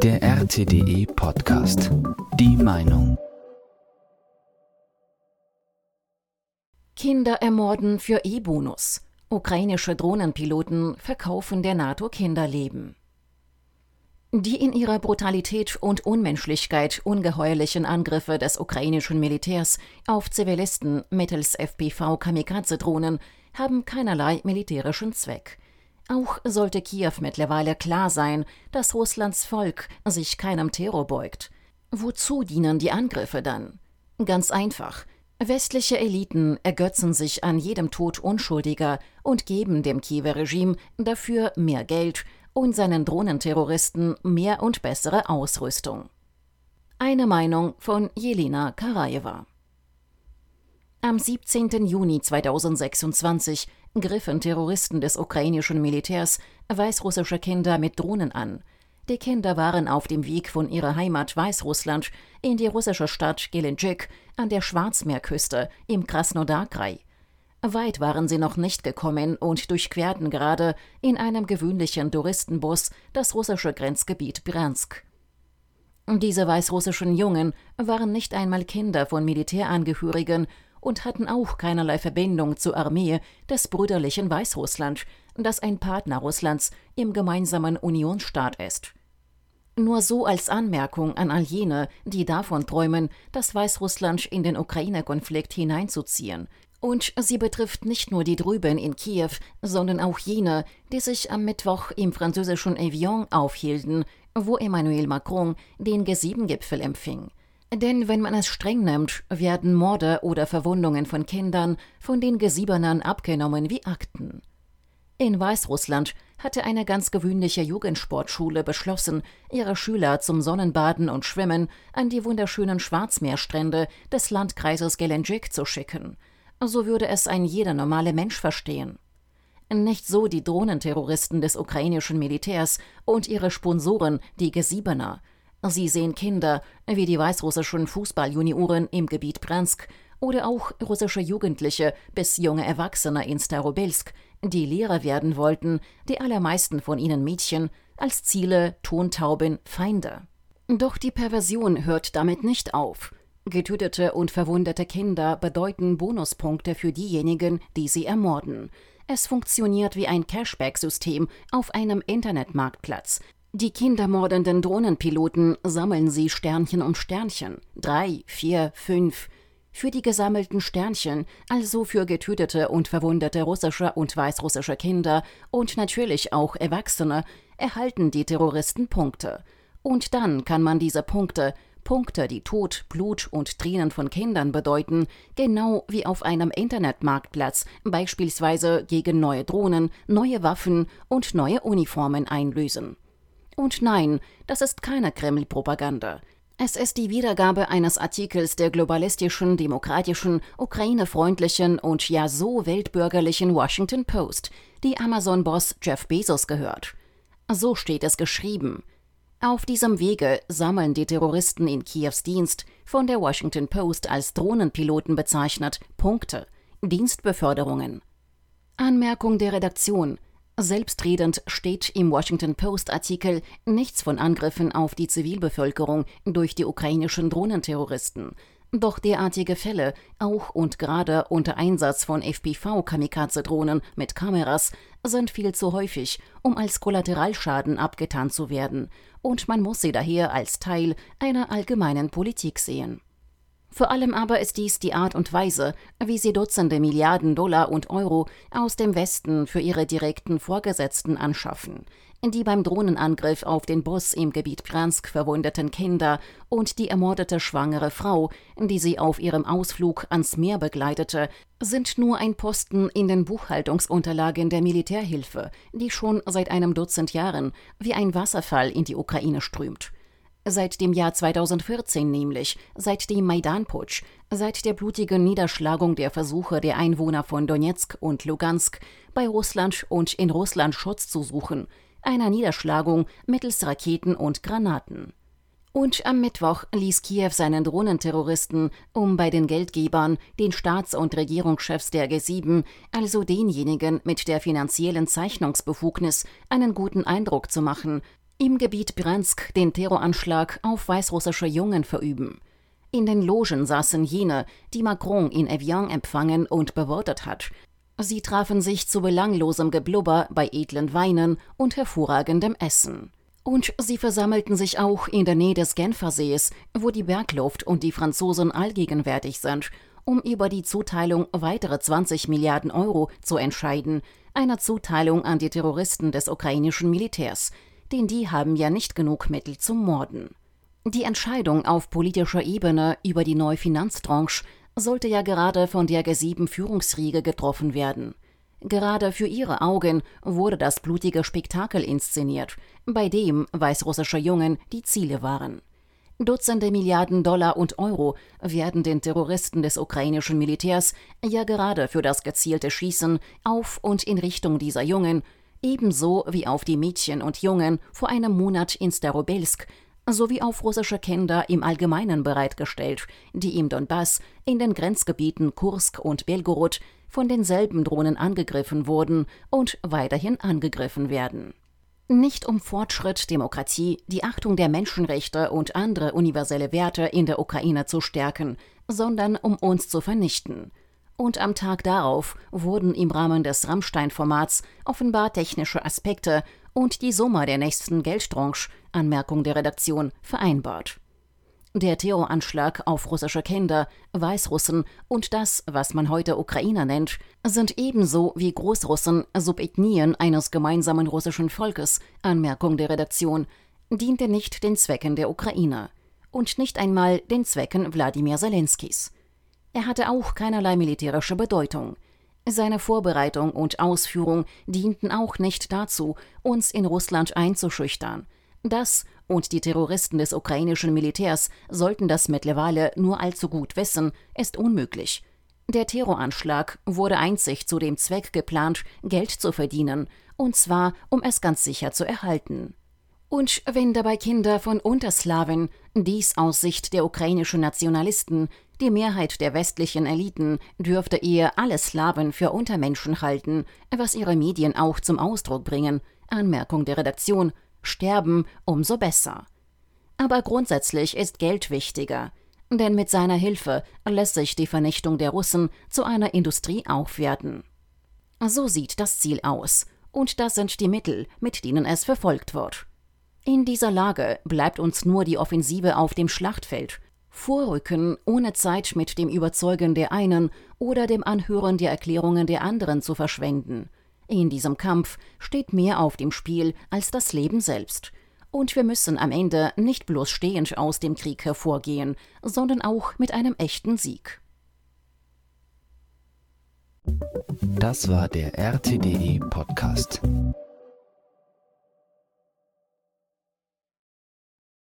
Der RTDE Podcast. Die Meinung. Kinder ermorden für E-Bonus. Ukrainische Drohnenpiloten verkaufen der NATO Kinderleben. Die in ihrer Brutalität und Unmenschlichkeit ungeheuerlichen Angriffe des ukrainischen Militärs auf Zivilisten mittels FPV-Kamikaze-Drohnen haben keinerlei militärischen Zweck. Auch sollte Kiew mittlerweile klar sein, dass Russlands Volk sich keinem Terror beugt. Wozu dienen die Angriffe dann? Ganz einfach. Westliche Eliten ergötzen sich an jedem Tod Unschuldiger und geben dem Kiewer Regime dafür mehr Geld und seinen Drohnenterroristen mehr und bessere Ausrüstung. Eine Meinung von Jelena Karajewa. Am 17. Juni 2026 griffen Terroristen des ukrainischen Militärs weißrussische Kinder mit Drohnen an. Die Kinder waren auf dem Weg von ihrer Heimat Weißrussland in die russische Stadt Gelendzhik an der Schwarzmeerküste im Krasnodar-Krai. Weit waren sie noch nicht gekommen und durchquerten gerade in einem gewöhnlichen Touristenbus das russische Grenzgebiet Bryansk. Diese weißrussischen Jungen waren nicht einmal Kinder von Militärangehörigen und hatten auch keinerlei Verbindung zur Armee des brüderlichen Weißrussland, das ein Partner Russlands im gemeinsamen Unionsstaat ist. Nur so als Anmerkung an all jene, die davon träumen, das Weißrussland in den Ukraine-Konflikt hineinzuziehen. Und sie betrifft nicht nur die drüben in Kiew, sondern auch jene, die sich am Mittwoch im französischen Evian aufhielten, wo Emmanuel Macron den G7-Gipfel empfing. Denn wenn man es streng nimmt, werden Morde oder Verwundungen von Kindern von den G7ern abgenommen wie Akten. In Weißrussland hatte eine ganz gewöhnliche Jugendsportschule beschlossen, ihre Schüler zum Sonnenbaden und Schwimmen an die wunderschönen Schwarzmeerstrände des Landkreises Gelendzhik zu schicken. So würde es ein jeder normale Mensch verstehen. Nicht so die Drohnenterroristen des ukrainischen Militärs und ihre Sponsoren, die G7er. Sie sehen Kinder wie die weißrussischen Fußballjunioren im Gebiet Bryansk oder auch russische Jugendliche bis junge Erwachsene in Starobelsk, die Lehrer werden wollten, die allermeisten von ihnen Mädchen, als Ziele, Tontauben, Feinde. Doch die Perversion hört damit nicht auf. Getötete und verwundete Kinder bedeuten Bonuspunkte für diejenigen, die sie ermorden. Es funktioniert wie ein Cashback-System auf einem Internetmarktplatz. Die kindermordenden Drohnenpiloten sammeln sie Sternchen um Sternchen. 3, 4, 5. Für die gesammelten Sternchen, also für getötete und verwundete russische und weißrussische Kinder und natürlich auch Erwachsene, erhalten die Terroristen Punkte. Und dann kann man diese Punkte, die Tod, Blut und Tränen von Kindern bedeuten, genau wie auf einem Internetmarktplatz, beispielsweise gegen neue Drohnen, neue Waffen und neue Uniformen einlösen. Und nein, das ist keine Kreml-Propaganda. Es ist die Wiedergabe eines Artikels der globalistischen, demokratischen, ukrainefreundlichen und ja so weltbürgerlichen Washington Post, die Amazon-Boss Jeff Bezos gehört. So steht es geschrieben. Auf diesem Wege sammeln die Terroristen in Kiews Dienst, von der Washington Post als Drohnenpiloten bezeichnet, Punkte, Dienstbeförderungen. Anmerkung der Redaktion. Selbstredend steht im Washington Post-Artikel nichts von Angriffen auf die Zivilbevölkerung durch die ukrainischen Drohnenterroristen. Doch derartige Fälle, auch und gerade unter Einsatz von FPV-Kamikaze-Drohnen mit Kameras, sind viel zu häufig, um als Kollateralschaden abgetan zu werden. Und man muss sie daher als Teil einer allgemeinen Politik sehen. Vor allem aber ist dies die Art und Weise, wie sie Dutzende Milliarden Dollar und Euro aus dem Westen für ihre direkten Vorgesetzten anschaffen. Die beim Drohnenangriff auf den Bus im Gebiet Bryansk verwundeten Kinder und die ermordete schwangere Frau, die sie auf ihrem Ausflug ans Meer begleitete, sind nur ein Posten in den Buchhaltungsunterlagen der Militärhilfe, die schon seit einem Dutzend Jahren wie ein Wasserfall in die Ukraine strömt. Seit dem Jahr 2014 nämlich, seit dem Maidan-Putsch, seit der blutigen Niederschlagung der Versuche der Einwohner von Donezk und Lugansk, bei Russland und in Russland Schutz zu suchen, einer Niederschlagung mittels Raketen und Granaten. Und am Mittwoch ließ Kiew seinen Drohnenterroristen, um bei den Geldgebern, den Staats- und Regierungschefs der G7, also denjenigen mit der finanziellen Zeichnungsbefugnis, einen guten Eindruck zu machen, im Gebiet Bryansk den Terroranschlag auf weißrussische Jungen verüben. In den Logen saßen jene, die Macron in Evian empfangen und bewirtet hat. Sie trafen sich zu belanglosem Geblubber bei edlen Weinen und hervorragendem Essen. Und sie versammelten sich auch in der Nähe des Genfersees, wo die Bergluft und die Franzosen allgegenwärtig sind, um über die Zuteilung weiterer 20 Milliarden Euro zu entscheiden, einer Zuteilung an die Terroristen des ukrainischen Militärs, denn die haben ja nicht genug Mittel zum Morden. Die Entscheidung auf politischer Ebene über die neue Finanztranche sollte ja gerade von der G7-Führungsriege getroffen werden. Gerade für ihre Augen wurde das blutige Spektakel inszeniert, bei dem weißrussische Jungen die Ziele waren. Dutzende Milliarden Dollar und Euro werden den Terroristen des ukrainischen Militärs ja gerade für das gezielte Schießen auf und in Richtung dieser Jungen, ebenso wie auf die Mädchen und Jungen vor einem Monat in Starobelsk, sowie auf russische Kinder im Allgemeinen bereitgestellt, die im Donbass, in den Grenzgebieten Kursk und Belgorod von denselben Drohnen angegriffen wurden und weiterhin angegriffen werden. Nicht um Fortschritt, Demokratie, die Achtung der Menschenrechte und andere universelle Werte in der Ukraine zu stärken, sondern um uns zu vernichten. Und am Tag darauf wurden im Rahmen des Rammstein-Formats offenbar technische Aspekte und die Summe der nächsten Geldtranche, Anmerkung der Redaktion, vereinbart. Der Terroranschlag auf russische Kinder, Weißrussen und das, was man heute Ukrainer nennt, sind ebenso wie Großrussen Subethnien eines gemeinsamen russischen Volkes, Anmerkung der Redaktion, diente nicht den Zwecken der Ukraine und nicht einmal den Zwecken Wladimir Zelenskis. Er hatte auch keinerlei militärische Bedeutung. Seine Vorbereitung und Ausführung dienten auch nicht dazu, uns in Russland einzuschüchtern. Das und die Terroristen des ukrainischen Militärs sollten das mittlerweile nur allzu gut wissen, ist unmöglich. Der Terroranschlag wurde einzig zu dem Zweck geplant, Geld zu verdienen, und zwar, um es ganz sicher zu erhalten. Und wenn dabei Kinder von Unterslawen, dies aus Sicht der ukrainischen Nationalisten, die Mehrheit der westlichen Eliten dürfte eher alle Slawen für Untermenschen halten, was ihre Medien auch zum Ausdruck bringen, Anmerkung der Redaktion, sterben, umso besser. Aber grundsätzlich ist Geld wichtiger, denn mit seiner Hilfe lässt sich die Vernichtung der Russen zu einer Industrie aufwerten. So sieht das Ziel aus, und das sind die Mittel, mit denen es verfolgt wird. In dieser Lage bleibt uns nur die Offensive auf dem Schlachtfeld. Vorrücken, ohne Zeit mit dem Überzeugen der einen oder dem Anhören der Erklärungen der anderen zu verschwenden. In diesem Kampf steht mehr auf dem Spiel als das Leben selbst. Und wir müssen am Ende nicht bloß stehend aus dem Krieg hervorgehen, sondern auch mit einem echten Sieg. Das war der RTDE Podcast.